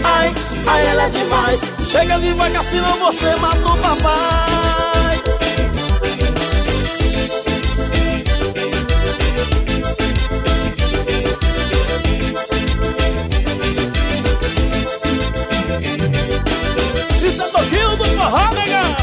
ai, ai, ela é demais. Chega devagar, senão você mata o papai. Isso é Toquinho do forró, negão.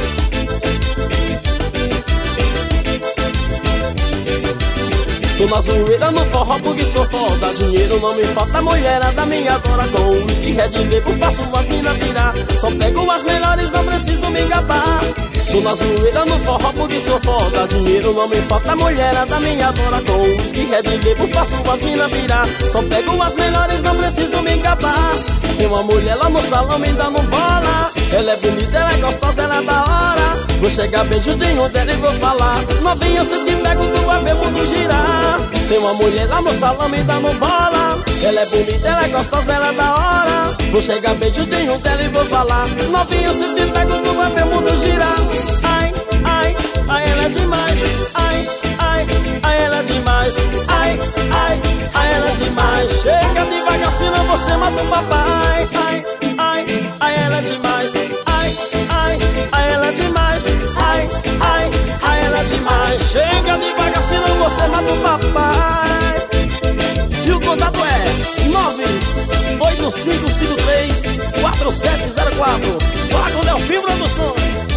Tô na zoeira no forró porque sou foda. Dinheiro não me falta, mulherada me adora. Com whisky, red label, faço as mina virar. Só pego as melhores, não preciso me gabar. Tô na zoeira no forró porque sou foda. Dinheiro não me falta, mulherada me adora. Com whisky, red label, faço as mina virar. Só pego as melhores, não preciso me gabar. Tem uma mulher lá no salão me dando bola. Ela é bonita, ela é gostosa, ela é da hora. Vou chegar bem juntinho dela e vou falar: novinha, se te pego, tu vai ver o mundo girar. Tem uma mulher lá no salão me dando bola. Ela é bonita, ela é gostosa, ela é da hora. Vou chegar bem juntinho dela e vou falar: novinha, se te pego, tu vai ver o mundo girar. Ai, ai, ai, ela é demais. Ai, ai, ai, ela é demais. Ai, ai, ai, ela é demais. Chega devagar, senão você mata o papai. Ai, ai, ai, ela é demais. Ai, ai, ai, ela é demais. Ai, ai, ai, ela é demais. Chega devagar, senão você mata o papai. E o contato é 985534704. Fala com Delfim Produções.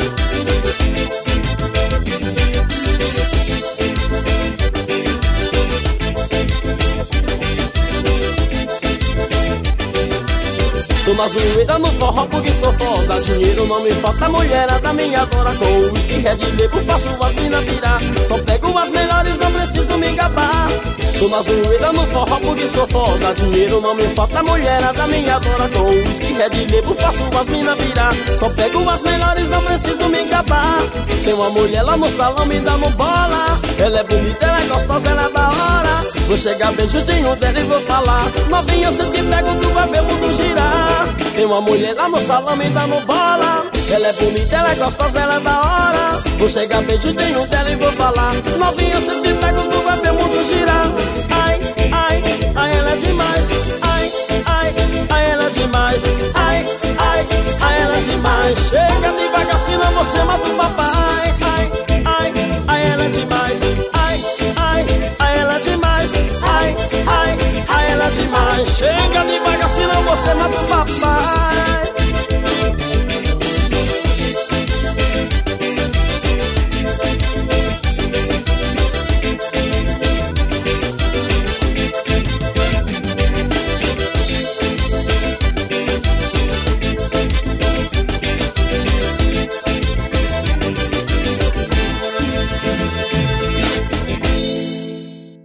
Tô na zoeira no forró porque sou foda. Dinheiro não me falta, mulherada me adora. Com whisky, red label, faço as mina virar. Só pego as melhores, não preciso me gabar. Tô na zoeira no forró porque sou foda. Dinheiro não me falta, mulherada me adora. Com whisky, red label, faço as mina virar. Só pego as melhores, não preciso me gabar. Tem uma mulher lá no salão me dando bola. Ela é bonita, ela é gostosa, ela é da hora. Vou chegar bem juntinho dela e vou falar: novinha, se te pego, tu vai ver o mundo girar. Tem uma mulher lá no salão me dando bola. Ela é bonita, ela é gostosa, ela é da hora. Vou chegar bem juntinho dela e vou falar: novinha, se te pego, tu vai ver o mundo girar. Ai, ai, ai, ela é demais. Ai, ai, ai, ela é demais. Ai, ai, ai, ela é demais. Chega devagar, senão você mata o papai. Ai,